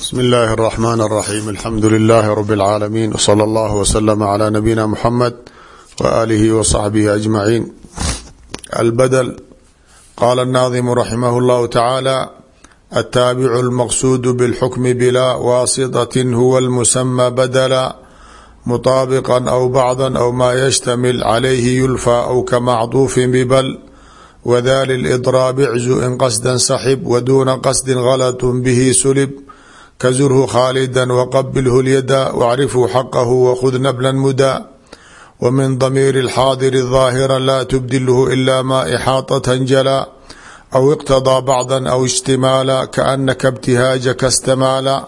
بسم الله الرحمن الرحيم الحمد لله رب العالمين وصلى الله وسلم على نبينا محمد وآله وصحبه أجمعين. البدل. قال الناظم رحمه الله تعالى: التابع المقصود بالحكم بلا واسطة هو المسمى بدلا مطابقا أو بعضا أو ما يشتمل عليه يلفى أو كمعطوف ببل وذا للإضراب اعز إن قصدا سحب ودون قصد غلط به سلب كزره خالدا وقبله اليدا واعرفه حقه وخذ نبلا مدى ومن ضمير الحاضر الظاهر لا تبدله إلا ما إحاطة جلا أو اقتضى بعضا أو اشتمالا كأنك ابتهاجك استمالا.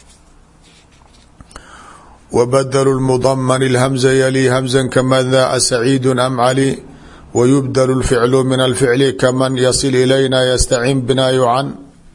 وبدل المضمن الهمزة يلي همزا كمن ذا سعيد أم علي ويبدل الفعل من الفعل كمن يصل إلينا يستعين بنا يعن.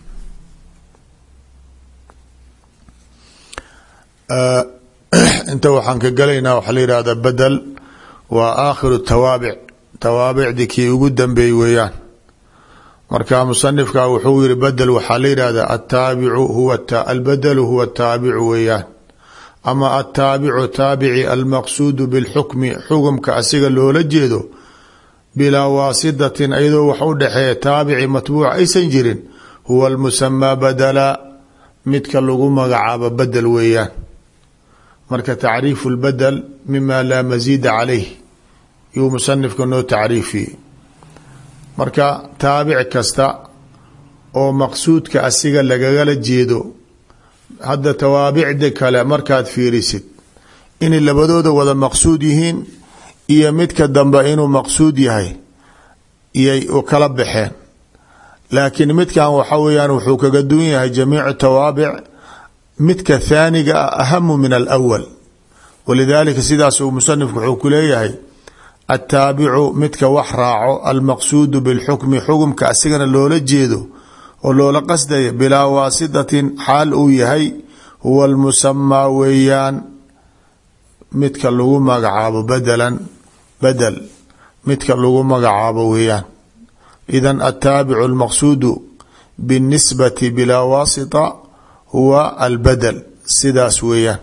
inta waxaan ka galaynaa waxaa la yihahda bedel waa aakhiru tawaabic, tawaabicdii kii ugu dambeey weeyaan. marka musanifka wuxuu yihi bedel waxaa la yihahda ataabicu huwa albedelu huwa ataabicu weeyaan, ama ataabicu taabici almaqsuudu bilxukmi xukumka asiga loola jeedo bilaa waasitatin iyadoo wax u dhexeeya taabici matbuuc aysan jirin huwa almusamaa badela midka lagu magacaabo bedel weeyaan. marka tacriifu lbadel mima laa masiida calayh yuu musanifka noo tacriifiyey. marka taabic kasta oo maqsuudka asiga lagagala jeedo, hadda tawaabicda kale markaad fiirisid inay labadooda wada maqsuud yihiin iyo midka dambe inuu maqsuud yahay iyay u kala baxeen, laakiin midkan waxa weeyaan wuxuu kaga duwan yahay jamiicu tawaabic. midka thaaniga ahamu min alawal, walidaalika sidaas uu musanifku wuxuu ku leeyahay ataabicu midka wax raaco almaqsuudu bilxukmi xukumka asigana loola jeedo oo loola qasdaya bilaa waasitatin xaal uu yahay huwa almusamaa weeyaan midka lagu magacaabo bedelan bedel midka lagu magacaabo weeyaan. idan ataabicu almaqsuudu binisbati bilaa waasita huwa albedel, sidaas weeyaan.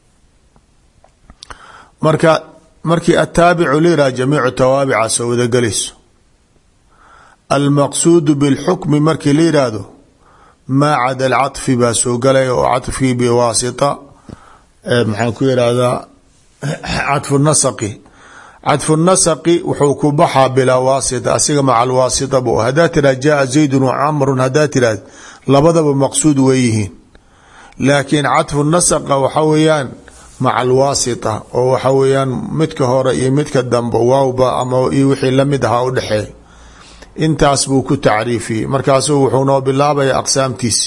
markii ataabicu layiraha jamiicu tawaabica soo wada gelayso. almaqsuudu bilxukmi markii la yihahdo maa cada alcaطfi baa soo galaya oo caطfii biwaasita maxaan ku yihahdaa cadfu nasaqi. cadfu nasaqi wuxuu ku baxaa bilaa waasita, asiga maca alwaasita bu hadaa tiraha jaaa zaydun wacamrun hadaa tirahd labadaba maqsuud weeyihiin, laakiin cadfu nasaqa waxa weeyaan maca alwaasita oo waxa weeyaan midka hore iyo midka dambe waawba ama iyo wixii lamid ahaa u dhexeey. intaas buu ku tacriifiyey. markaasuu wuxuu noo bilaabaya aqsaamtiisi.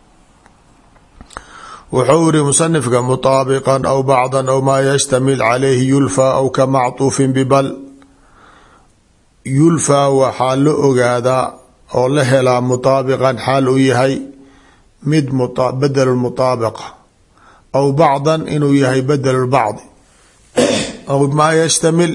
wuxuu iri musanifka mutaabiqan aw bacdan aw maa yashtamil calayhi yulfaa aw ka macطuufin bibal. yulfaa waxaa la ogaadaa oo la helaa mutaabiqan xaal uu yahay mid bedel mutaabiqa aw bacdan inuu yahay bedel bacdi aw maa yashtamil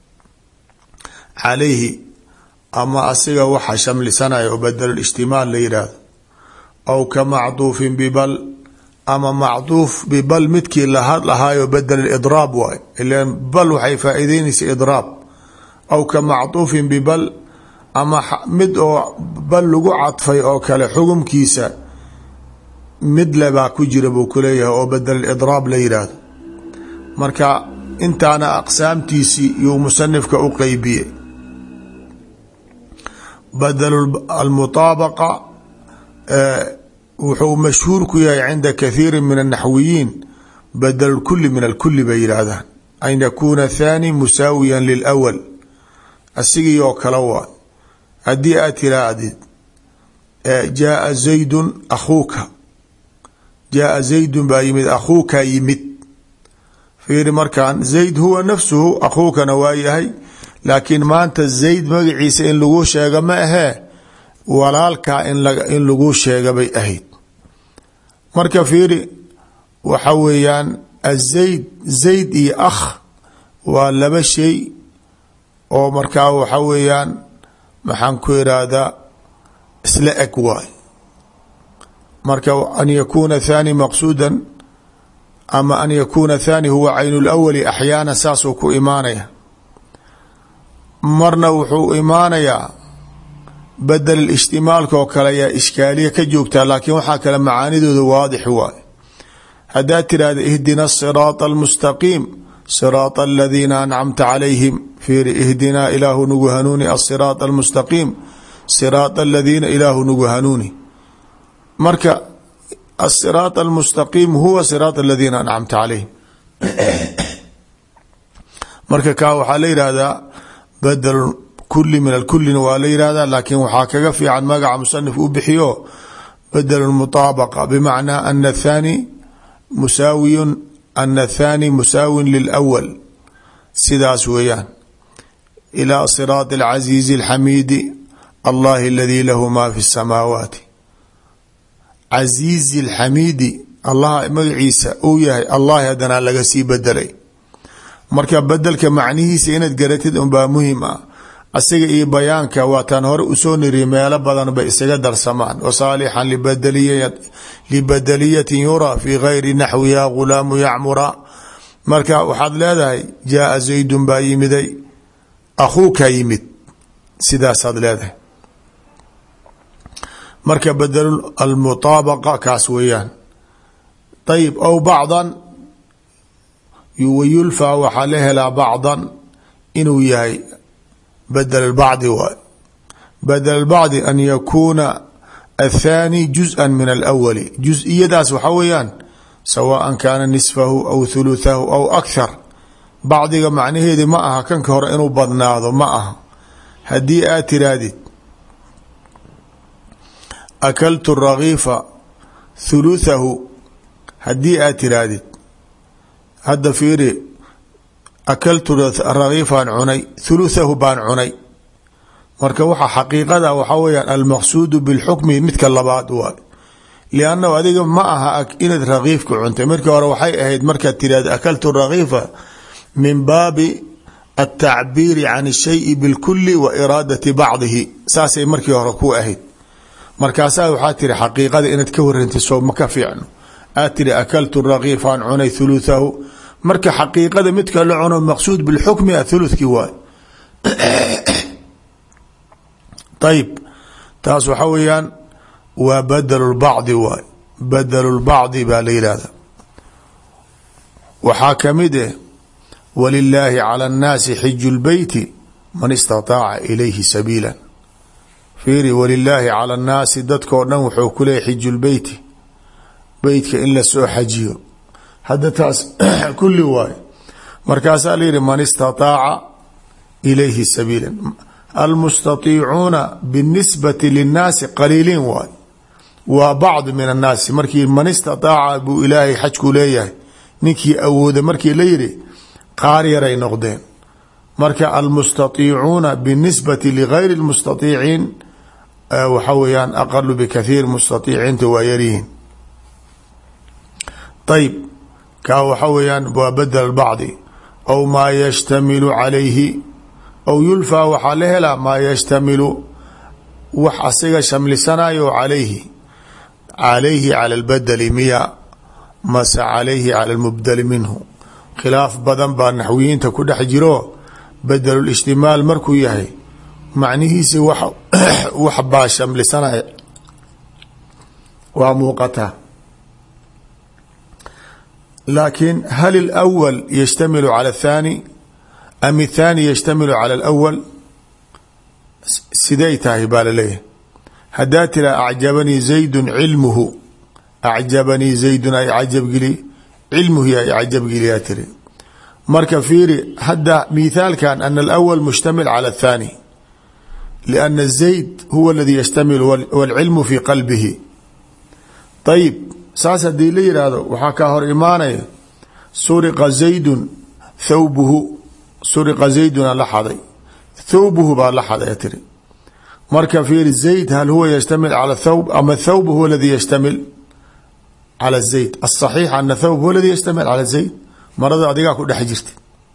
calayhi ama asiga waxa shamlisanaya oo bedel ijtimaal la yihahdo aw ka macطuufin bibal ama macطuuf bibal midkii lahaayo bedel idraab waay, ilan bal waxay faa'iideynaysa idraab. aw ka macطuufin bibal ama mid oo bal lagu cadfay oo kale xukumkiisa mid lebaa ku jira buu ku leeyahay oo bedel idraab la yidhaahdo. marka intaana aqsaamtiisii yuu musanifka u qeybiyey. badel almutaabaqa wuxuu mashhuur ku yahay cinda kathiiri min الnaxwiyiin badel kuli min alkuli bay yidhaahdaan, an yakuuna thaani musaawiya lilأwal. asigii oo kale waa haddii aad tiraahdid jaaa zaydun akhuuka, jaaa zaydun baa yimid akhuuka yimid. fiiri markaan zayd huwa nafsuhu, akhuukana waa yahay, laakiin maanta zayd magaciisa in lagu sheega ma ahee walaalkaa in lagu sheega bay ahayd. marka fiiri waxa weeyaan azayd zayd iyo akh waa laba shay oo markaa waxa weeyaan maxaan ku irahdaa isla eg waay. marka an yakuuna thani maqsuudan ama an yakuuna thani huwa caynu lawali axyaana saasuu ku imaanaya. marna wuxuu imaanayaa badel ishtimaalka oo kale ayaa ishkaaliya ka joogtaa, laakiin waxaa kale macaanidooda waadix waay. haddaad tirahda ihdina siraata almustaqiim siraata aladiina ancamta calayhim, fiiri ihdinaa ilaahu nagu hanuuni, asiraata almustaqiim siraata aladiina ilaahu nagu hanuuni. marka asiraata almustaqiim huwa siraata aladiina ancamta calayhim. marka kaa waxaa la yihahdaa badel kuli min alkulina waa la yihahdaa, laakiin waxaa kaga fiican magaca musanif u bixiyo badel mutaabaqa, bimacnaa ana athani musaawiyun, ana athani musaawin lilawal, sidaas weeyaan. ilaa siraati alcasiizi alxamiidi allahi aladi lahu ma fi samaawaati. casiizi alxamiidi allah magaciisa uu yahay allahi haddana laga sii bedelay. marka bedelka macnihiisa inaad garatid unbaa muhim ah. asaga iyo bayaanka waataan hore usoo niri meelo badan bay isaga darsamaan. wasaalixan libadaliyatin yuraa fi gayri naxwi ya gulaamu yacmura. marka waxaad leedahay jaaa zaydun baa yimiday, akhuukaa yimid, sidaasaad leedahay. marka badel almutaabaqa kaas weeyaan. ayib aw bacdan wayulfaa waxaa la helaa bacdan inuu yahay badel bacdi waay. badel bacdi an yakuuna athani juzءa min alawali, juz-iyadaas waxaa weeyaan sawaan kaana nisfahu aw thuluthahu aw akhar. bacdiga macnaheedi ma aha kanka hore inuu badnaado, ma aha. haddii aad tirahdid akaltu ragiifa thuluthahu, haddii aad tirahdid hadda fiiri akaltu ragiifaan cunay, thuluthahu baan cunay. marka waxa xaqiiqada waxaa weyaan almaqsuudu bilxukmi midka labaad waay. liannahu adiga ma aha inaad ragiifka cuntay. markii hore waxay ahayd markaad tirahda akaltu ragiifa min baabi altacbiiri can shayi bilkuli wa iraadati bacdihi, saasay markii hore ku ahayd. markaasaa waxaa tiri xaqiiqada inaad ka warantay soo ma ka fiicno. aad tiri akaltu ragiifaan cunay thuluthahu, marka xaqiiqada midka la cuno maqsuud bilxukmi a thuluthkii waay. ayib taas waxa weeyaan waa badel lbacdi waay. badel lbacdi baa la yihahda. waxaa kamid eh walilaahi cala annaasi xiju lbeyti man istataaca ilayhi sabiila. fiiri walilaahi cala annaasi dadkao dhan wuxuu ku leeyahy xiju lbeyti, beytka in la soo xajiyo. hadda taas kulli waay. markaasaa la yihi man istataaca ilayhi sabiila. almustatiicuuna binisbati linnaasi qaliiliin waay, waa bacdu min annaasi. markii man istataaca buu ilaahay xajku leeyahay, ninkii awooda markii la yihi qaar yaray noqdeen. marka almustatiicuuna binisbati ligayri lmustatiiciin waxa weeyaan aqalu bikathiir, mustatiiciinta waa yaryihiin. ayib kaa waxa weeyaan waa badel bacdi. aw maa yashtamilu calayhi, aw yulfaa waxaa la helaa maa yashtamilu wax asiga shamlisanayo calayhi. calayhi cala lbadeli miya mase calayhi cala lmubdali minhu. khilaaf badan baa naxwiyiinta ku dhex jiro. bedelulishtimaal markuu yahay macnihiisi wax baa shamlisanaya, waa muuqataa. laakiin hal اlأwl yashtamilu calى الthani am الthani yashtamilu calى اlأwl? siday tahay baa laleeyahay. haddaa tira acjabanii zaydu cilmuhu, acjabanii zaydun ay cajabgeli, cilmuhu ay cajabgeliyaa tiri. marka fiiri hadda mithaalkan ana اlأwl mushtamil calى الthani لأna zayd huwa اladii yashtamilu wاlcilmu fi qalbihi. ayib saas haddii la yihahdo waxaa kaa hor imaanaya suriqa zaydun thawbuhu, suriqa zayduna la xaday, thawbuhu baa la xaday tiri. marka fiiri zayd hal huwa yashtamil cala thawb ama thawb huwa aladii yashtamil cala zayd? asaxiix ana thawb huwa aladii yashtamil cala zayd. marada adigaa ku dhex jirta.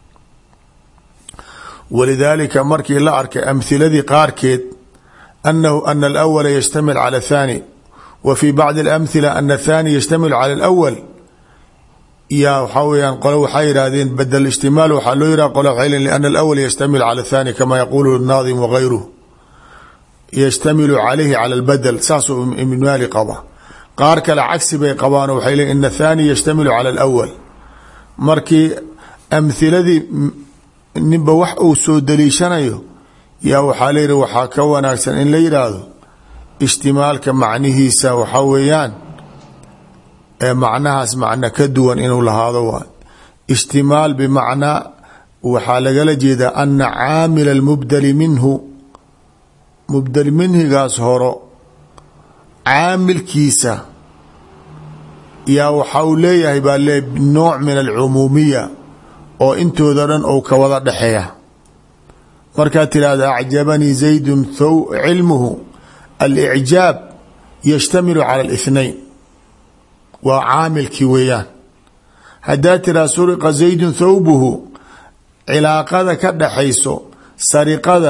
walidaalika markii la arkay amhiladii qaarkeed ana alawala yashtamil cala athani wa fii bacdi اlamhila ana athani yashtamilu cala alawal yaa waxaa weyaan qole waxay yidhaahdeen badel ishtimaal waxaa loo yihah qole waxay leeyiin liana alawal yastamil cala athani kama yaquulu naadim wagayruhu yashtamilu calayhi cala albadel saasuu ibn maali qaba qaar kale cagsi bay qabaan waxay leeyiin ina athani yashtamilu cala alawal markii amhiladii ninba wax uu soo daliishanayo yaa waxaa layihi waxaa ka wanaagsan in la yidhaahdo ishtimaalka macnihiisa waxaa weeyaan macnahaas macno ka duwan inuu lahaado waay ishtimaal bimacnaa waxaa lagala jeedaa ana caamila almubdali minhu mubdal minhigaas horo caamilkiisa yaa waxa uu leeyahay baa le nooc min alcumuumiya oo intooda dhan ou ka wada dhexeeya markaad tirahda acjabanii zaydun cilmuhu alicjaab yashtamilu cala اlاثnain waa caamilkii weeyaan haddaad tiraa suriqa zaydun thawbuhu cilaaqada ka dhaxayso sariqada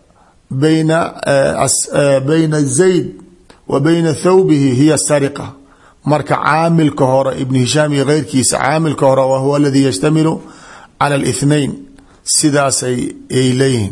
bayna zayd wa bayna thawbihi hiya sariqa marka caamilka hore ibn hishaam iyo keyrkiisa caamilka hore wa huwa aladii yashtamilu cala الاثnain sidaasay leeyihiin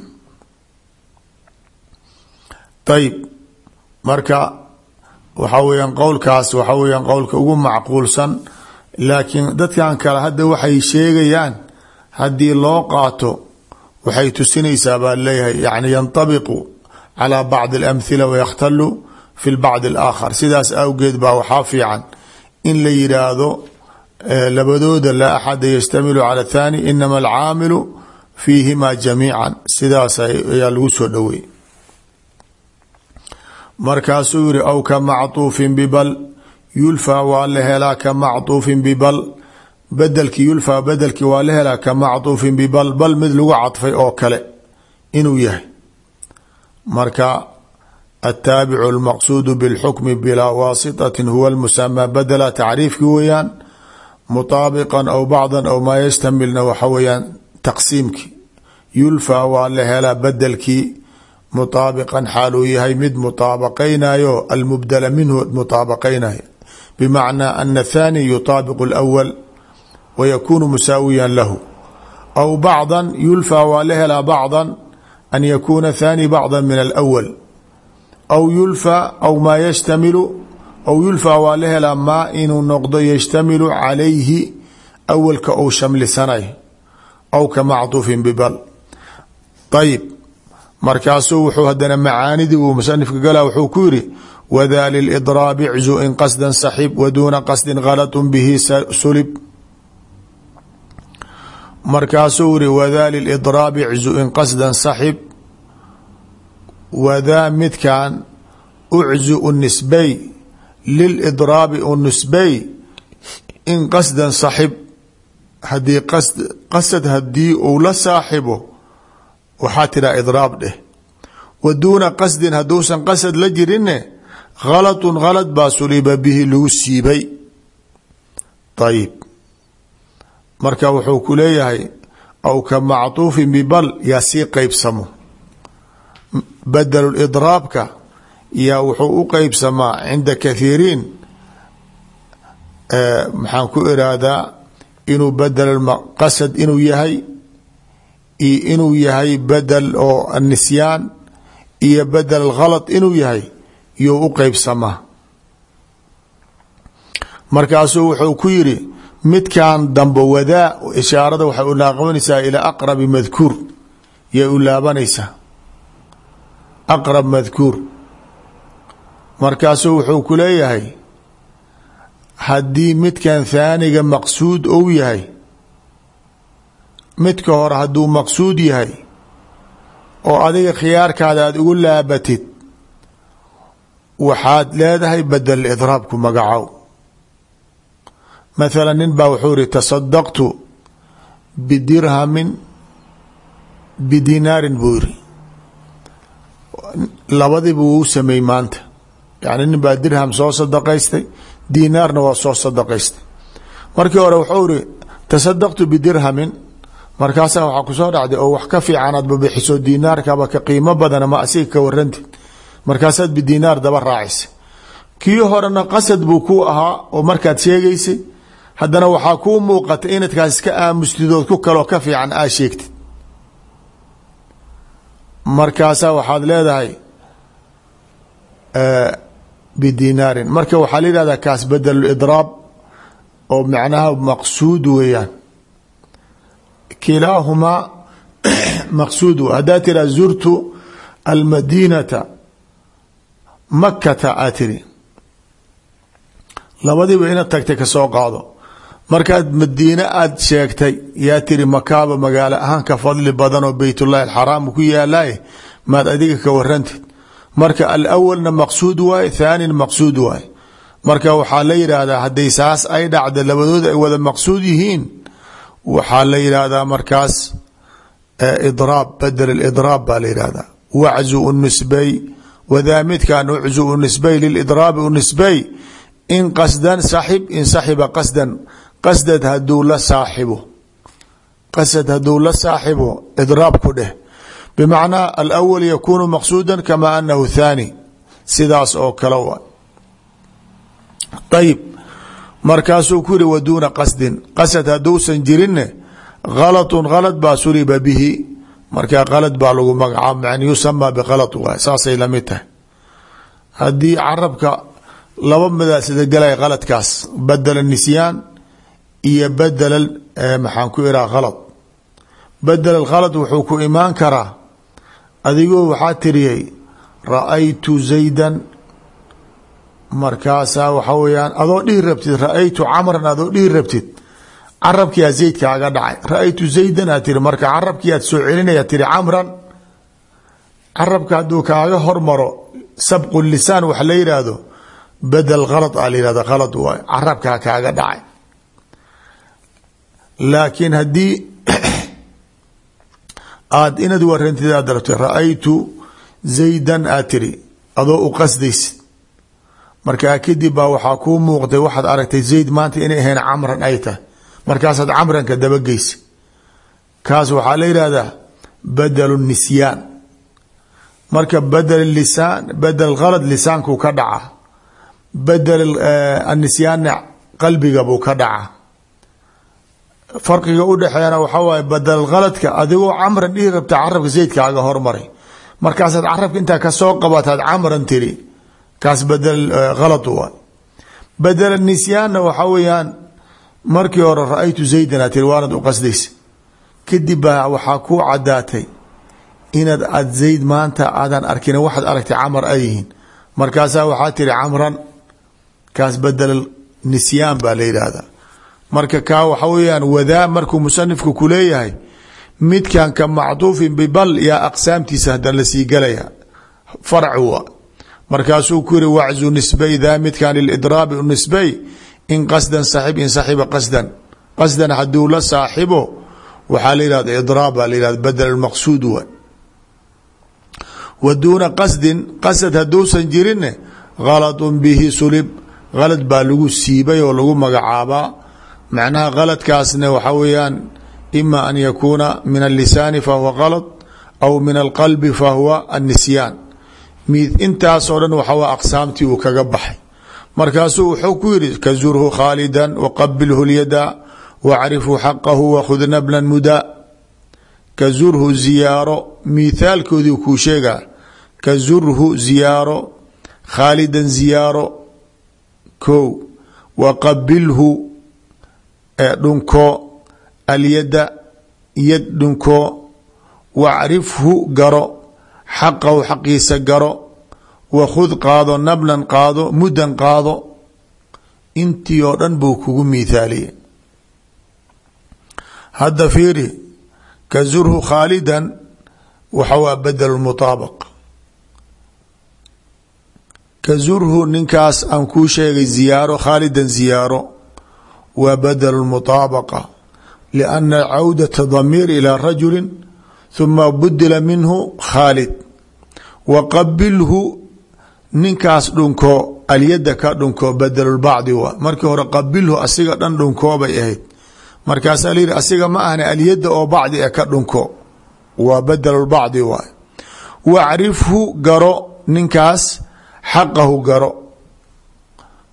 ayb marka waxaa weyaan qowlkaas waxaa weyaan qowlka ugu macquulsan laakiin dadkan kale hadda waxay sheegayaan haddii loo qaato waxay tusinaysaa baa leeyahay yani yanطabiqu calى bacضi اlamhila wayakhtalu fi lbacض اlaakhar sidaas awgeed baa waxaa fiican in la yidhaahdo labadooda laa axada yashtamilu cala athani inama alcaamilu fiihima jamiica sidaas ayaa lagu soo dhoweey markaasuu yihi aw ka macطuufin bibal yulfaa waa la helaa ka macطuufin bibal bedelki yulfaa bedelkii waa la helaa ka macطuufin bibal bal mid lagu cadfay oo kale inuu yahay marka ataabicu اlmaqsuudu biاlxukmi bilaa waasitatin huwa lmusamaa badela tacriifkii weeyaan mutaabiqan aw bacdan aw maa yashtamilna waxa weeyaan taqsiimkii yulfaa waa la helaa bedelkii mutaabiqan xaal uu yahay mid mutaabaqaynayo almubdala minhu mutaabaqaynayo bimacnaa ana athani yutaabiqu alawal wayakunu musaawiyan lahu aw bacdan yulfaa waa la helaa bacdan an yakuuna thani bacda min alawal aw yulfaa aw maa yashtamilu aw yulfaa waa la helaa maa inuu noqdo yashtamilu calayhi awalka ou shamlisanay aw ka macطuufin bibal ayib markaasuu wuxuu hadana macaanidii uu musanifka galaa wuxuu ku yiri wada lildraabi czu in qasdan saxib waduuna qasdin galat bihi sulib markaasuu yiri wada lildraabi czu in qasdan saxib wadaa midkan uczu unisbay lilidraabi unisbay in qasdan saxib hadii qasad hadii uu la saaxibo waxaa tiraa idraab dheh wa duuna qasdin hadduusan qasad la jirinne halatun halad baa suliba bihi lagu siibay ayib marka wuxuu ku leeyahay aw ka macطuufin bibal yaa sii qeybsamo badelu idraabka yaa wuxuu u qeybsamaa cinda kathiiriin maxaan ku iraadaa inuu badel qasad inuu yahay iyo inuu yahay badel oo nisyaan iyo badel khalad inuu yahay iyou u qeybsamaa markaasuu wuxuu ku yiri midkan dambe wadaa ishaarada waxay u laaqabanaysaa ilaa aqrabi madkuur yay u laabanaysaa aqrab madkuur markaasuu wuxuu ku leeyahay haddii midkan thaaniga maqsuud ou yahay midka hore hadduu maqsuud yahay oo adiga khiyaarkaada aada ugu laabatid waxaad leedahay badel idraabku magacow mathala nin baa wuxuu ihi tasadaqtu bidirhamin bidinaarin buu yiri labadiiba wuu sameey maanta yani nin baa dirham soo sadaqaystay dinaarna waa soo sadaqaystay markii hore wuxuu ihi tasadaqtu bidirhamin markaasaa waxaa kusoo dhacday oo wax ka fiican aad babixiso dinaarkaba ka qiimo badana ma asiga ka warantid markaasaad bidinaar daba raacisa kii horena qasad buu ku ahaa oo markaad sheegaysay haddana waxaa kuu muuqata inaad kaas iska aamustidood ku kaloo ka fiican aa sheegtid markaasaa waxaad leedahay bidinaarin marka waxaa la yihahdaa kaas badel idraab oo macnaha maqsuud weeyaan kilaahumaa maqsuud haddaa tiraa zurtu almadinata makata aa tiri labadiiba inaad tagtay ka soo qaado markaad madiine aad sheegtay yaa tiri makaaba magaalo ahaan ka fadli badan oo beytullahi alxaraam ku yaalaye maad adiga ka warantid marka alawalna maqsuud waaye thaanina maqsuud waaye marka waxaa la yidhaahdaa hadday saas ay dhacda labadooda ay wada maqsuud yihiin waxaa la yidhaahdaa markaas idraab badel idraab baa la yidhahdaa waczu nisbay wadaa midkan uczu nisbay lilidraabi unisbay in qasdan saxib in saxiba qasdan qasdad haduu la saaxibo qasad haduu la saaxibo idraab ku dheh bimacnaa alawal yakunu maqsuuda kama anahu thaani sidaas oo kale wa ayib markaasuu ku yihi waduuna qasdin qasad haduusan jirinne galatun galad baa suriba bihi markaa qalad baa lagu magacaabo man yusamaa bikalad waay saasay lamid tahay haddii carabka laba midaasida galay qaladkaas badela nisyaan iyo badela maxaan ku iraa khalad badel khalad wuxuu ku imaan karaa adigoo waxaa tiriyey ra-aytu zaydan markaasaa waxa weyaan adoo dhihi rabtid ra-aytu camran adoo dhihi rabtid carabkiyaa zaydkaaga dhacay ra-aytu zaydan aad tiri marka carabkii aad soo celinaya tiri camran carabka hadduu kaaga hormaro sabqu lisaan wax la yidhaahdo badel khalad a la yihahda khalad waay carabkaa kaaga dhacay laakiin haddii aad inaad warantid aad rabtay ra-aytu zaydan aad tiri adoo u qasdaysid markaa kadib baa waxaa kuu muuqday waxaad aragtay zayd maanta inay ahayn camran ay tahay markaasaad camranka dabageysa kaas waxaa la yihahdaa badel nisyaan marka badel lisaan badel khalad lisaanku ka dhaca badel anisyaanna qalbiga buu ka dhaca farqiga udhexeeyana waxaa waaye badel khaladka adigoo camran dhihi rabta carabka zaydkaaga hormaray markaasaad carabka intaa kasoo qabataad camran tiri kaas badel khalad waay badel nisyaanna waxaa weeyaan markii hore ra-aytu zaydan aad tiri waanad u qasdaysa kadib baa waxaa kuu cadaatay inaad aad zayd maanta aadan arkin waxaad aragtay camar ay yihiin markaasaa waxaa tiri camran kaas badel nisyaan baa la yidhaahdaa marka kaa waxa weyaan wadaa markuu musanifku ku leeyahay midkan ka macduufin bibal yaa aqsaamtiisa hadan la sii galaya farc wa markaasuu ku yihi waczu nisbay daa midkan lilidraabi nisbay in qasdan saxib in saxiba qasdan qasdan haduu la saaxibo waxaa la yihahda idraab baa la yihahda badel maqsuud wa wa duuna qasdin qasad haduusan jirinne galadun bihi sulib galad baa lagu siibay oo lagu magacaabaa macnaha galadkaasna waxaa weeyaan ima an yakuuna min allisaani fahuwa galad aw min alqalbi fahuwa annisyaan intaasoo dhan waxaa aqsaamtii uu kaga baxay markaasuu wuxuu ku yihi kazurhu khaalidan waqabilhu lyada wacrifhu xaqahu wakhud nablan mudaa kazurhu ziyaaro mithaalkoodii kuu sheegaa kazurhu ziyaaro khaalidan ziyaaro ko waqabilhu dhunko alyada yad dhunko wacrifhu garo xaqahu xaqiisa garo wakhud qaado nablan qaado mudan qaado intii oo dhan buu kugu miithaaliyey hadda fiiri kazurhu khaalidan waxa waa badel mutaabaq kazurhu ninkaas aan kuu sheegay ziyaaro khaalidan ziyaaro waa badel mutaabaqa lianna cawdata damiir ilaa rajuli huma budila minhu khaalid waqabilhu ninkaas dhunko alyada ka dhunko badelulbacdi waa markii hore qabilhu asiga dhan dhunkoobay ahayd markaasaa layihi asiga ma ahna alyada oo bacdi e ka dhunko waa badelulbacdi waay wacrifhu garo ninkaas xaqahu garo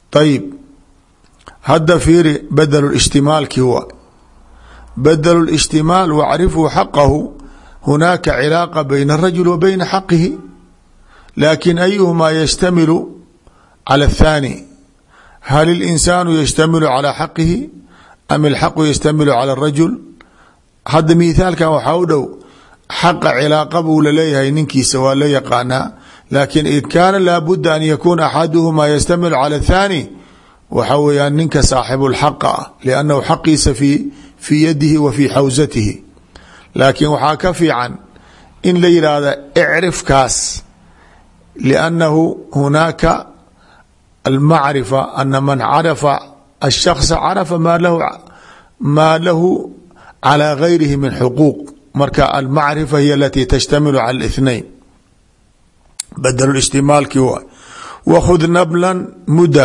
ayib hadda fiiri badl اجtimaalki wa badl الاجtimaal wacrifuu xaqahu hunaaka cilaaqa bayna الrajul wa bayna xaqihi lakin ayuhumaa ystamilu calى الthaani hal الإnsaanu ystamilu calى xaqihi am اlxaqu ystamilu calى الrajul hadda mithaalkan waxaa u dhow xaqa cilaaqa buu laleeyahay ninkiisa waa la yaqaanaa laakin id kaana laabuda an yakuuna axaduhumaa ystamilu calى الthaani waxa weeyaan ninka saaxibu lxaqa ah liannahu xaqiisa fii yadihi wa fii xawsatihi laakiin waxaa ka fiican in la yidhaahda icrifkaas liannahu hunaaka almacrifa ana man carafa الshakصa carafa maa lahu calى gayrihi min xuquuq marka almacrifa hiy alati tashtamilu cala الاثnain badl اجtimaalki waay wakhud nablan muda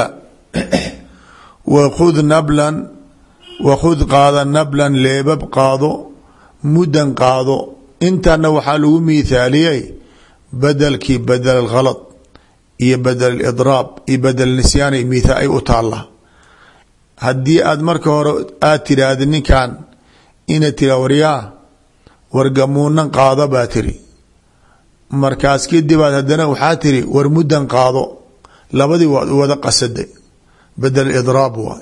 wakhud qaada nablan leebab qaado mudan qaado intana waxaa lagu miithaaliyey bedelkii bedel اkhalط iyo bedel اdraab iyo bedel nisyaan mithaal ay u taala haddii aad marka hore aad tiraahda ninkan ina tira waryaa wargamuunan qaado baa tiri markaas kadibaad haddana waxaa tiri war mudan qaado labadii waad u wada qasaday bedel idraab waay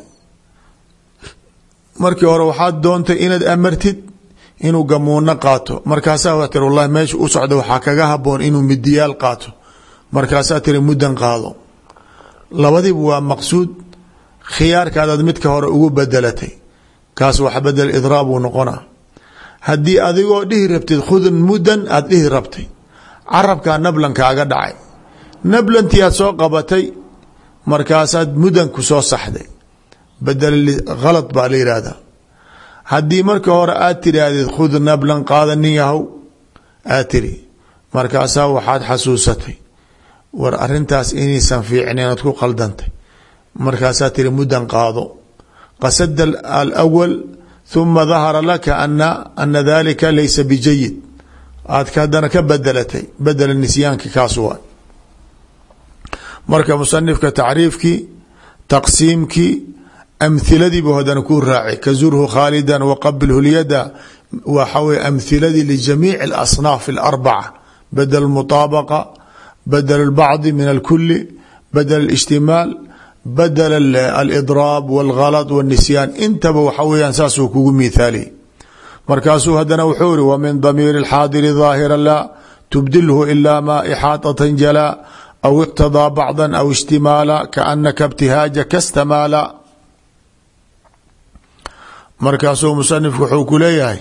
markii hore waxaad doontay inaad amartid inuu gamuuno qaato markaasaa waa tiri wallahi meesha u socda waxaa kaga haboon inuu midiyaal qaato markaasaa tiri mudan qaado labadiiba waa maqsuud khiyaarkaadaad midka hore ugu bedelatay kaas wax bedel idraab uu noqona haddii adigoo dhihi rabtid khudun mudan aada dhihi rabtay carabkaa nablan kaaga dhacay nablantii aad soo qabatay markaasaad mudan ku soo saxday bedel khalad baa la yihahdaa haddii marka hore aad tiraahdid khud nablan qaada nin yahow aad tiri markaasaa waxaad xasuusatay war arintaas inaysan fiicnayn ood ku qaldantay markaasaa tiri mudan qaado qasada alawal ثuma dahara laka ana dalika laysa bijayid aad hadana ka bedelatay bedel nisyaanki kaas waa marka musanifka tacriifkii taqsiimkii amhiladiibu hadana ku raaci kazurhu khaalida waqabilhu lyada waxa wey amhiladii lijamiic اlasnaaf اlarbaca bedel mutaabaqa bedel اlbacdi min alkuli bedel اlijtimaal badl alidraab wاlgalط wالnisyaan intaba waxa weyaan saasuu kugu mihaaliy markaasuu hadana wuxuu iri wmin damiir اxaadiri ظaahira la tubdilhu ila ma ixaaطaة jalaa aw اqtaضىa bacضa aw اجtimaala kaanaka اbtihaaja kastamaala markaasuu musanifku wuxuu ku leeyahay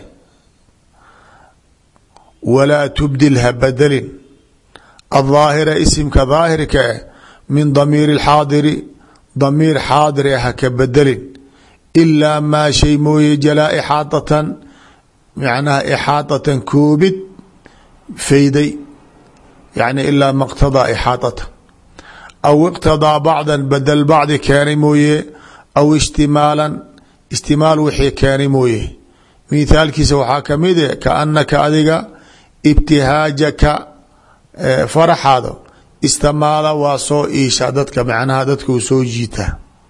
walaa tubdil ha badelin aلظaahira isimka daahirka eh min damiir اxaadiri damiir xaadir ah haka bedelin ilaa maa shay mooye jalaa ixaadatan macnaha ixaadatan koobid fayday yani ilaa maqtadaa ixaadatan aw iqtadaa bacdan bedel bacdi keenay mooye aw ijtimaalan istimaal wixii keenay mooye mithaalkiisa waxaa kamid e kaanaka adiga ibtihaajaka faraxaado istamaala waa soo iisha dadka macnaha dadka uu soo jiita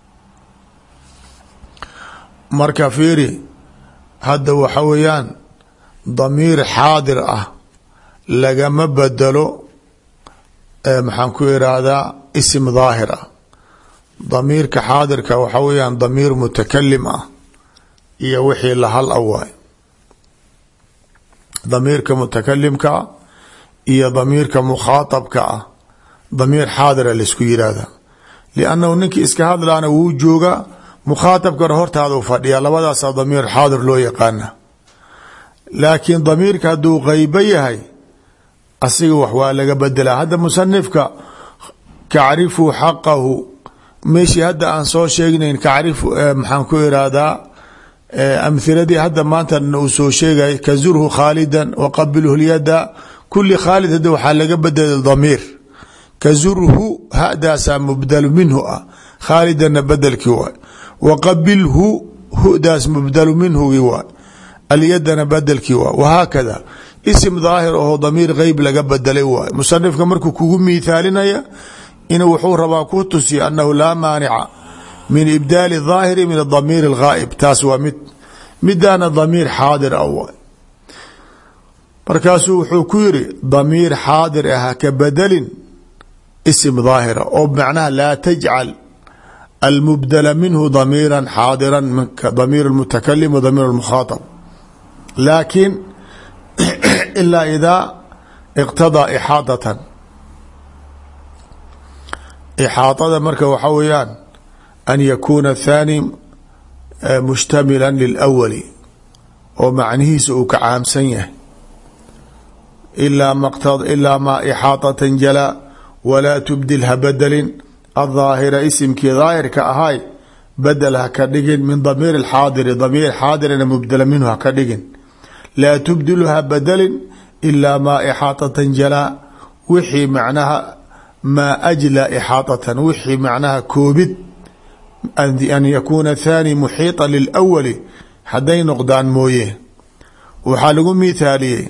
marka fiiri hadda waxa weeyaan damiir xaadir ah lagama bedelo maxaan ku irahdaa isim daahir ah damiirka xaadirka waxa weeyaan damiir mutakalim ah iyo wixii lahal awaay damiirka mutakalimka iyo damiirka mukhaaطabka ah damiir xaadira laisku yihahda liannahu ninkii iska hadlaana wuu jooga mukhaatabkana hortaada u fadhiya labadaasaa damiir xaadir loo yaqaana laakiin damiirka hadduu qeybo yahay asiga wax waa laga bedelaa hadda musanifka kacrifuu xaqahu meeshii hadda aan soo sheegnayn kacrif maxaan ku irahdaa amhiladii hadda maanta uu soo sheegay kazurhu khaalidan waqabilhu lyada kuli khaalid hadda waxaa laga bedelay damiir kazurhu hadaasaa mubdalu minhu ah khaalidana bedelkii waay waqabilhu hudaas mubdalu minhugi waay alyadana bedelkii waay wahaakada isim daahir oo damiir qeyb laga bedelay waay musanifka markuu kugu miithaalinaya inuu wuxuu rabaa ku tusiya annahu laa maanica min ibdaali الظaahiri min damiir الghaa'ib taas waa midaana damiir xaadir ah waay markaasuu wuxuu ku yiri damiir xaadir ah ka bedelin ism daahira oo macnaha laa tajcal almubdala minhu damiira xaadira damiir الmutakalim wa damiir الmukhaaطab laakin ilaa idaa iqtadaa ixaadatan ixaadada marka waxaa weeyaan an yakuuna الthaani mushtamila lilأwali oo macnihiisa uu ka caamsan yahay ilaa maa ixaadatan jalaa walaa tubdilha bedelin الظaahira isimkii daahirka ahay bedel ha ka dhigin min damiir اxaadiri damiir xaadirina mubdala minhu ha ka dhigin laa tubdilha bedelin ilaa maa ixaadatan jalaa wixii macnaha maa ajlaa ixaadatan wixii macnaha koobid an yakuuna thaani muxiiطa lilأwali hadday noqdaan mooye waxaa lagu mithaaliyey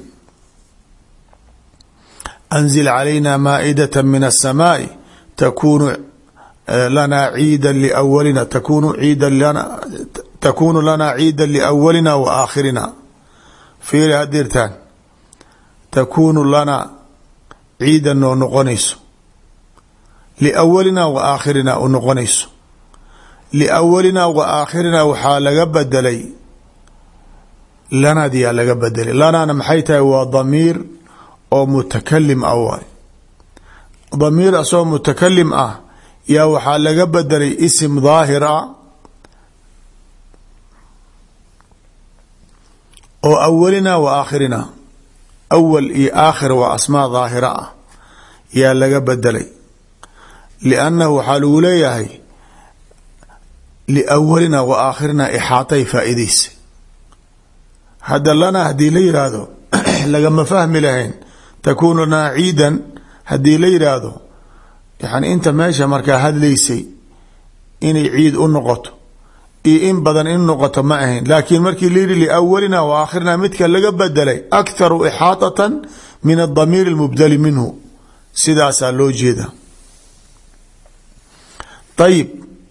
anzil calayna maa'idaة min الsamaaءi takunu lanaa ciida liawalina takunu lanaa ciida liawalina wa aakhirina fiiri hadirtaan takunu lanaa ciida noo noqonayso liawalina wa aakhirina u noqonayso liawalina wa aakhirina waxaa laga bedelay lanadiyaa laga bedelay lanaana maxay tahay waa damiir oo mutakalim ah waay damiir asoo mutakalim ah yaa waxaa laga bedelay isim daahir ah oo awalina wa aakhirina awal iyo aakhir waa asmaa daahira ah yaa laga bedelay liannahu waxaa lagu leeyahay liawalina wa aakhirina ixaatay faa'iidaysa hadda lana haddii la yidhaahdo lagama fahmi lahayn takuunu lanaa ciidan haddii la yidhaahdo yani inta meesha markaa hadlaysay inay ciid u noqoto iyo in badan in noqoto ma ahayn laakiin markii la yihi liawalina wa aakhirina midka laga bedelay akharu ixaatatan min adamiir اlmubdali minhu sidaasaa loo jeeda ayib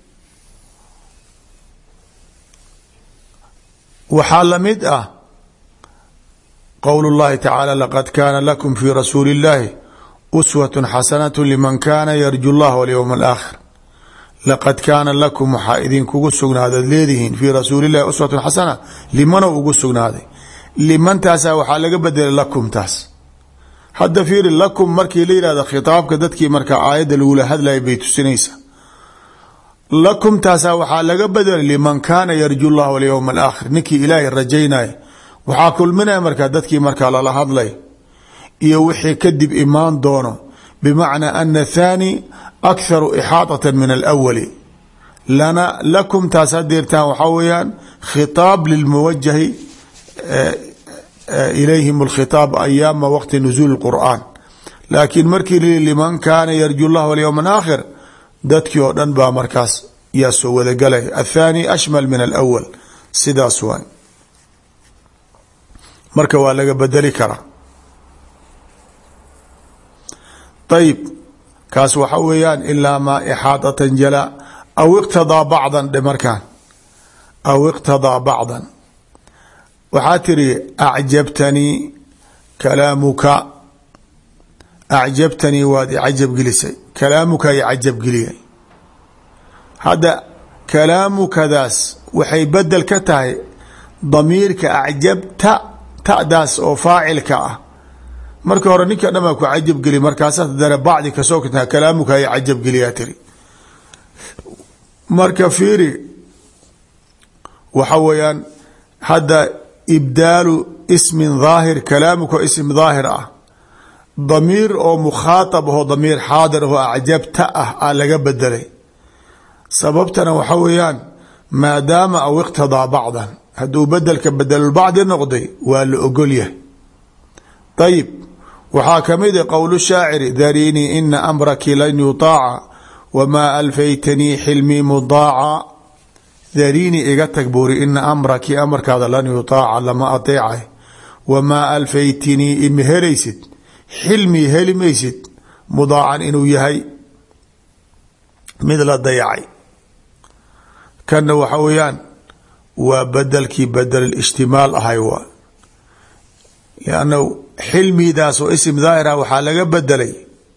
waxaa lamid ah qowl اllahi tacaala laqad kaana lakum fi rasuuli اllahi uswaة xasanaة liman kaana yarju اllah walyowm اlaakhir laqad kaana lakum waxaa idinkugu sugnaadaad leedihiin fii rasuuli اllahi uswat xasana limanow ugu sugnaaday limantaasaa waxaa laga bedelay lakum taas hadda fiiri lakum markii la yihahdo khitaabka dadkii markaa aayadda lagula hadlayay bay tusinaysaa lakum taasaa waxaa laga bedelay liman kaana yarju اllah walyowm اlaakhir ninkii ilaahay rajaynaya waxaa kulminaya markaa dadkii markaa lala hadlay iyo wixii kadib imaan doono bimacnaa ana thaani akharu ixaadata min alawali lana lakum taas hadeertaan waxaa weeyaan khitaab lilmuwajahi ilayhim alkhitaab ayaama waqti nuzuul اlqur'aan laakiin markii lii liman kaana yarju llah walyowm alaakhir dadkii oo dhan baa markaas yaa soo wadagalay athaani ashmal min alawal sidaas waay marka waa laga bedeli karaa ayib kaas waxa weeyaan ilaa maa ixaadatan jalaa aw iqtadaa bacdan dhe markaan aw iqtadaa bacdan waxaa tiri acjabtanii kalaamuka acjabtanii waad icajab gelisay kalaamuka icajab geliyay hadda kalaamukadaas waxay bedel ka tahay damiirka acjabta ta'daas oo faacilka ah marka hore ninka dhan baa ku cajab geli markaasaad dana bacdi kasoo kintaa kalaamuka ay cajab geliyaa tiri marka fiiri waxa weeyaan hadda ibdaalu ismin daahir kalaamuka ism daahir ah damiir oo mukhaatab ahoo damiir xaadir ahoo acjabta ah aa laga bedelay sababtana waxa weeyaan maadaama aw iqtadaa bacdan hadduu bedelka bedelulbacdi noqday waa la ogol yahay ayib waxaa kamid a qowl shaaciri darinii ina amraki lan yutaaca wamaa alfaytanii xilmii mudaaca darinii iga tag buuri ina amraki amarkaada lan yutaaca lama ateecay wamaa alfaytinii ima helaysid xilmii heli maysid mudaacan inuu yahay mid la dayacay kana waxa weeyaan waa bedelkii bedel الاجtimaal ahay waa لأnna xilmidaas oo ism daahira waxaa laga bedelay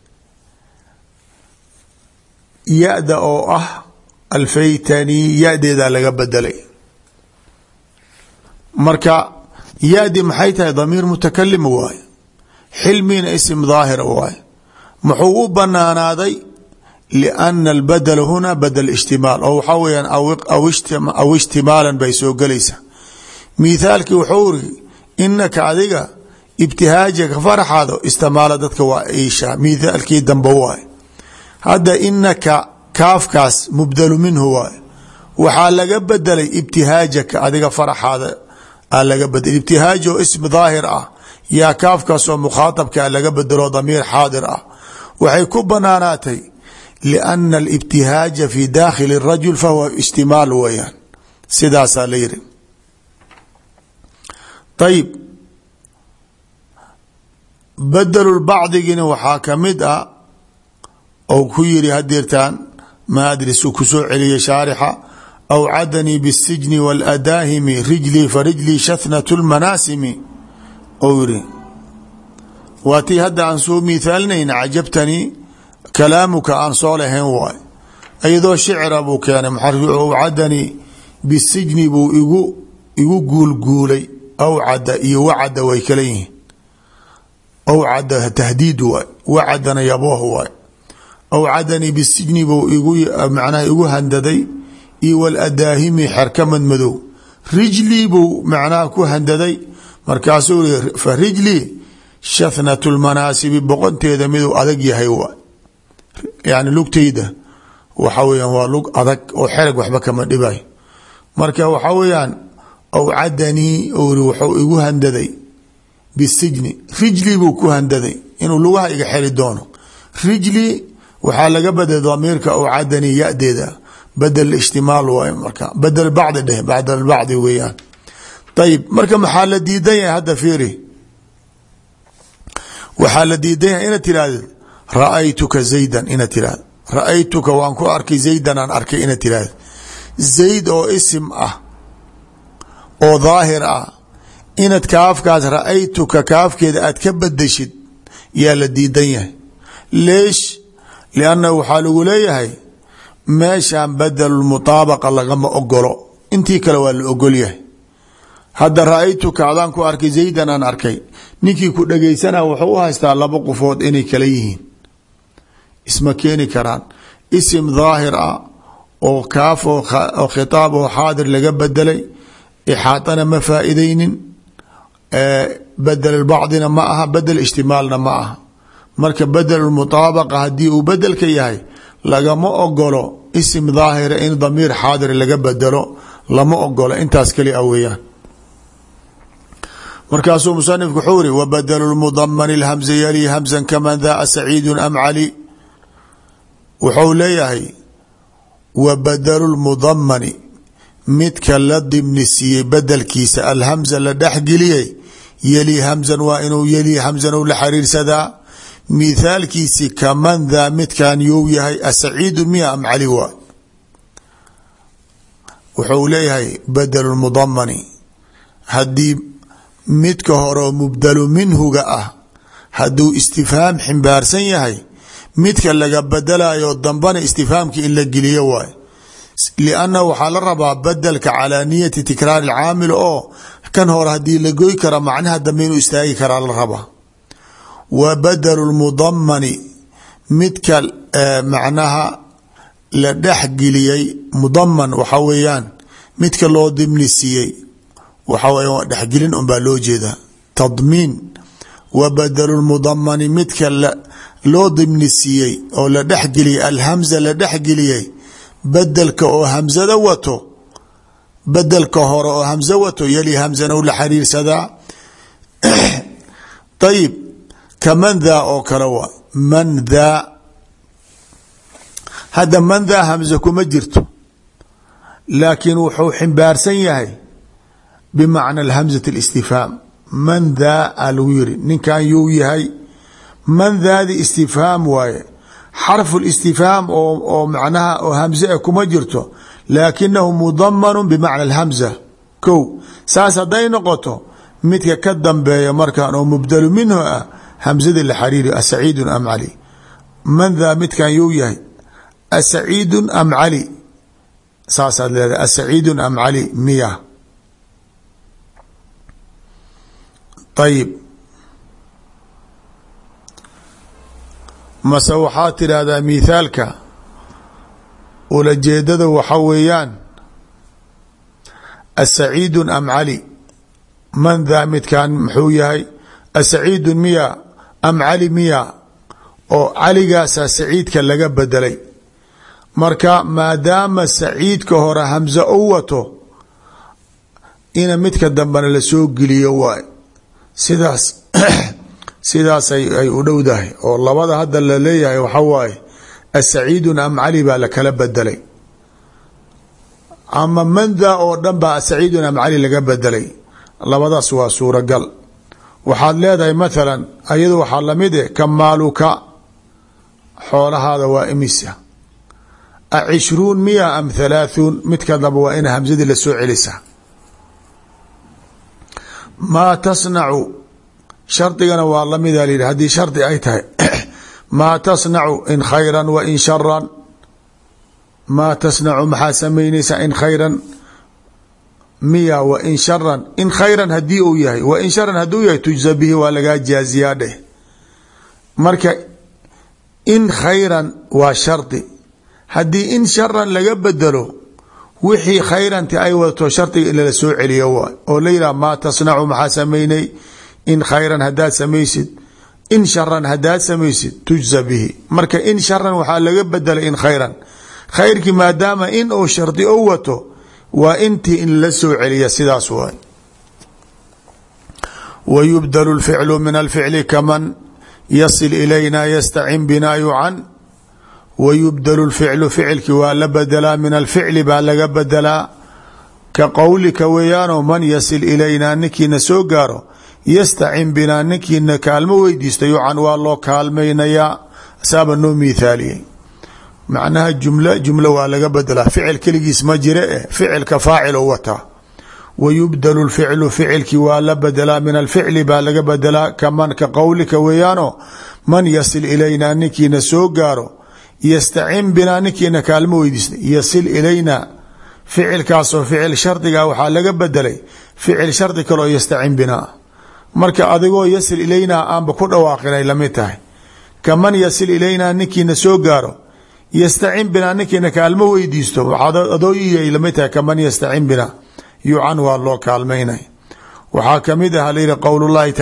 ya-da oo ah alfaytani ya-deedaa laga bedelay marka ya-di maxay tahay damiir mutakalim waaye xilmina ism daahir waaye muxuu u banaanaaday لأna اlbadl huna badl اجtimaal oo waxaa weyaan aw اجtimaalan bay soo gelaysa mithaalkii wuxuu iri inaka adiga ibtihaajaka faraxaado istimaala dadka waa iisha mithaalkii dambe waay hadda inaka kaafkaas mubdalu minhu waay waxaa laga bedelay ibtihaajaka adiga faraxaada laga bedelay ibtihaaj oo ism daahir ah yaa kaafkaas oo mukhaaطabka laga bedelo damiir xaadir ah waxay ku banaanaatay لأna اlاbtihaaja fi dakhili الrajul fahuwa اجtimaal weyaan sidaasaa la yiri ayb badlu bacdigina waxaa kamid ah ou ku yiri hadeertaan ma adris uu kusoo celiyay shaarixa aw cadanii bالsijni wاladaahimi rijlii farijlii shathnaة اlmanaasimi ou yiri waa tii hadda aan soo mithaalinayna cajabtanii kalaamuka aan soo lahayn waay iyadoo shicra buu keenay awcadanii bisijni buu igu guulguulay awcada iyo wacada way kala yihiin awcada tahdiid waay wacadana yabooh waay awcadanii bisijni buu macnaha igu handaday iyo waladaahimi xerka madmadow rijlii buu macnaha ku handaday markaasuu ii fa rijlii shathnatu lmanaasibi boqonteeda miduu adag yahay waay yani lugtayda waxa weyaan waa lug adag oo xerag waxba kama dhibay marka waxa weyaan awcadanii ori wuxuu igu handaday bisijni rijlii buu ku handaday inuu lugaha iga xeri doono rijlii waxaa laga bedelay damiirka awcadanii yadeeda badel ijtimaal waay marka badel bacdi dheh badel bacdi weeyaan ayib marka maxaa la diidan yahay hadda fiiri waxaa la diidan yahay inaad tiraahdo ra-aytuka zaydan inaad tirahdo ra-aytuka waan ku arkay zaydan aan arkay inaad tirahdo zayd oo isim ah oo daahir ah inaad kaafkaas ra-aytuka kaafkeeda aad ka bedeshid yaa la diidan yahay leesh lianna waxaa lagu leeyahay meeshaan badalulmutaabaqa lagama ogolo intii kale waa la ogol yahay hadda ra-aytuka adaan ku arkay zaydan aan arkay ninkii ku dhegaysana wuxuu u haystaa laba qofood inay kala yihiin isma keeni karaan isim daahir ah oo kaaf oo khitaab oo xaadir laga bedelay ixaatana ma faaideynin bedel bacdina ma aha bedel ijtimaalna ma aha marka bedel mutaabaqa hadii uu bedelka yahay lagama ogolo isim daahira in damiir xaadir laga bedelo lama ogolo intaas kali a weeyaan markaasuu musanifku wuxuu iri wabadlu lmudamani lhamza yali hamzan kaman daa saciidu am cali wuxuu leeyahay wabadlu lmudamani midka la dimni siiyey bedelkiisa alhamza la dhexgeliyey yali hamzan waa inuu yali hamzan u la xariirsadaa mithaalkiisi kaman daa midkan you yahay asaciidu miya am cali waa wuxuu leeyahay badlu lmudamani hadii midka horeo mubdalu minhuga ah hadduu istifhaam ximbaarsan yahay midka laga bedelayo dambana istifhaamki in la geliyo waay lianna waxaa la rabaa bedelka calaa niyati tikraar alcaamil oo kan hore haddii la goy kara macnaha dambe inuu istaagi karaa la rabaa wa badelu lmudamani midka macnaha la dhexgeliyey mudaman waxa weeyaan midka loo dimni siiyey waxa weya waa dhexgelin un baa loo jeedaa tadmiin wa badelu lmudamani midka loo dimni siiyey oo la dhexgeliyey alhamza la dhexgeliyey bedelka oo hamzada wato bedelka hore oo hamza wato yali hamzana u la xariirsadaa ayib kaman daa oo kale waa man daa hadda man daa hamza kuma jirto laakiin wuxuu ximbaarsan yahay bimacna alhamzat اlistifhaam man daa a lagu yiri ninkan yuu yahay man daadi istifhaam waaye xarfu listifhaam oo macnaha oo hamze e kuma jirto laakinahu mudamanu bimacna alhamza kow saas hadday noqoto midka ka dambeeya markan oo mubdalu minhu ah hamzada la xariiri asaciidun am cali man daa midkan you yahay asaciidun am cali saasaad leedahay asaciidun am cali miya ayib mase waxaa tidhaahdaa mithaalka ulajeedada waxa weeyaan asaciidun am cali man daa midkan muxuu yahay asaciidun miya am cali miya oo caligaasaa saciidka laga bedelay marka maadaama saciidka hore hamze u wato ina midka dambena lasoo geliyo waay sidaas ay u dhowdahay oo labada hadda la leeyahay waxa waaye asaciidun am cali baa lakala bedelay ama mandaa oo dhan baa asaciidun am cali laga bedelay labadaas waa suuragal waxaad leedahay mathalan ayado waxaa lamid eh kamaaluka xoolahaada waa imisa acishruun miya am halaaثuun midka damba waa ina hamsadii lasoo celisa maa tasnacu shardigana waa lamida layihi haddii shardi ay tahay maa tasnacu in khayran wa in sharan maa tasnacu maxaa samaynaysaa in khayran miya wa in sharan in khayran hadii uu yahay wa in sharan hadduu yahay tujza bihi waa lagaa jaaziyaa dheh marka in khayran waa shardi haddii in sharan laga bedelo wixii khayranti ay wadato shardiga in lala soo celiyo waay oo la yidhaha maa tasnacu maxaa samaynay in khayran hadaad samaysid in sharan hadaad samaysid tujza bihi marka in sharan waxaa laga bedelay in khayran khayrkii maadaama in uu shardi u wato waa intii in la soo celiya sidaas waay wa yubdalu lficlu min alficli kaman yasil ilayna yastacin binaa yucan wa yubdalu lficlu ficilki waa la bedelaa min alficli baa laga bedelaa ka qowlika weeyaanoo man yasil ilaynaa ninkiina soo gaaro yastacin binaa ninkiina kaalmo weydiista yucan waa loo kaalmaynayaa saaba noo miithaaliyey macnaha jumlo waa laga bedelaa ficil keligiis ma jire ficilka faacil u wataa wa yubdalu lficlu ficilkii waa la bedelaa min alficli baa laga bedelaa kaman ka qowlika weeyaano man yasil ilaynaa ninkiina soo gaaro yastacin binaa ninkiina kaalmo weydiista yasil ilaynaa ficilkaasoo ficil shardiga waxaa laga bedelay ficil shardi kaleo yastacin binaa marka adigoo yasil ilaynaa aanba ku dhawaaqinay lamid tahay kaman yasil ilaynaa ninkiina soo gaaro yastacin binaa ninkiina kaalmo weydiisto waxaad adooyiyay lamid tahay kaman yastacin binaa yucan waa loo kaalmaynay waxaa kamid ah layihi qowl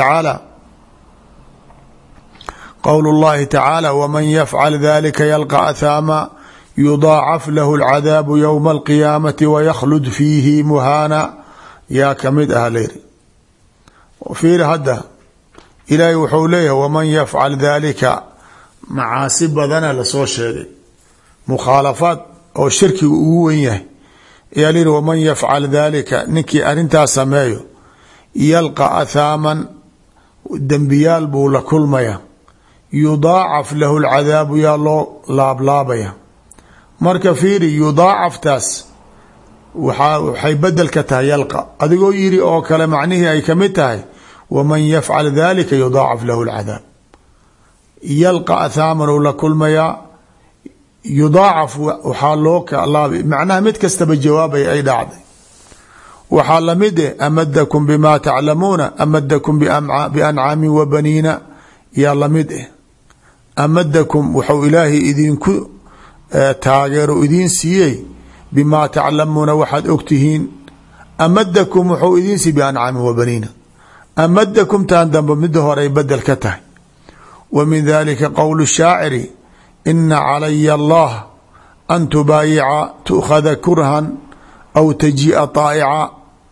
llahi tacaala waman yafcal dalika yalqa athaama yudaacaf lahu alcadaabu ywma alqiyaamati waykhlud fiihi muhaana yaa kamid ah layihi fiiri hadda ilaahay wuxuu leeyahay waman yafcal dalika macaasi badana lasoo sheegay mukhaalafaad oo shirkiga ugu wen yahay ayaa lihi waman yafcal dalika ninkii arintaas sameeyo yalqa athaaman dembiyaal buu la kulmaya yudaacaf lahu lcadaabu yaa loo laablaabaya marka fiiri yudaacaftaas waxay bedel ka tahay yalqa adigoo yiri oo kale macnihii ay kamid tahay waman yafcal dalika yudaacaf lahu lcadaab yalqa athaaman uu la kulmayaa yudaacaf waxaa loo kalaabay macnaha mid kastaba jawaabay ay dhacday waxaa lamid eh amadakum bima taclamuuna amadakum biancaamin wa baniina yaa lamid eh amadakum wuxuu ilaahay idinku taageero idiin siiyey bimaa taclamuuna waxaad ogtihiin amadakum wuxuu idiin siiyey biancaamin wa baniina amadakum taan dambe mida hore ay bedel ka tahay wa min dalika qowl shaaciri ina calaya allah an tubaayica tu'khada kurhan aw tajii'a طaa'ica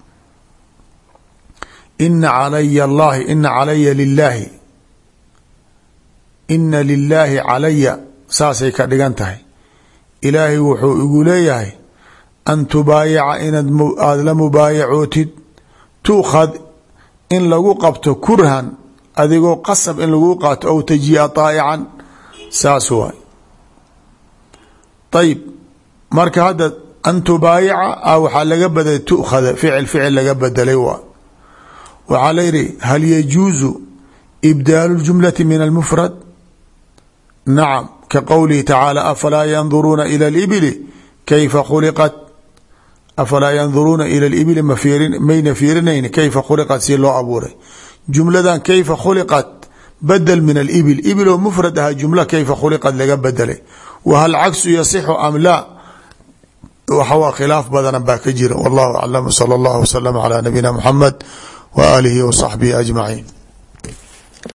ina calaya allahi ina calaya lilaahi ina lilaahi calaya saasay ka dhigan tahay ilaahay wuxuu igu leeyahay an tubaayica inaad aada la mubaayacootid tu'khad in lagu qabto kurhan adigoo qasab in lagu qaato aw tajii'a طaa'ican saas waay ayib marka hadda an tubaayica waxaa laga bedelay tu'khada ficil laga bedelay waa waxaa la yihi hal yajuuzu ibdaalu اljumlati min almufrad nacam ka qowlihi tacaala afalaa yanduruuna ila اlibili kayfa khuliqat afalaa yanduruuna ila اlibili mayna fiirinayni kayfa khuliqat si loo abuuray jumladan kayfa khuliqat badel min alibil ibil oo mufrad ahaa jumla kayfa khuliqat laga bedelay wahal cagsu yasixu am laa waxawaa khilaaf badana baa ka jira wallahu aclam salى اllah wslm calى nabiyina mxamed w aalihi w صaxbihi ajmaciin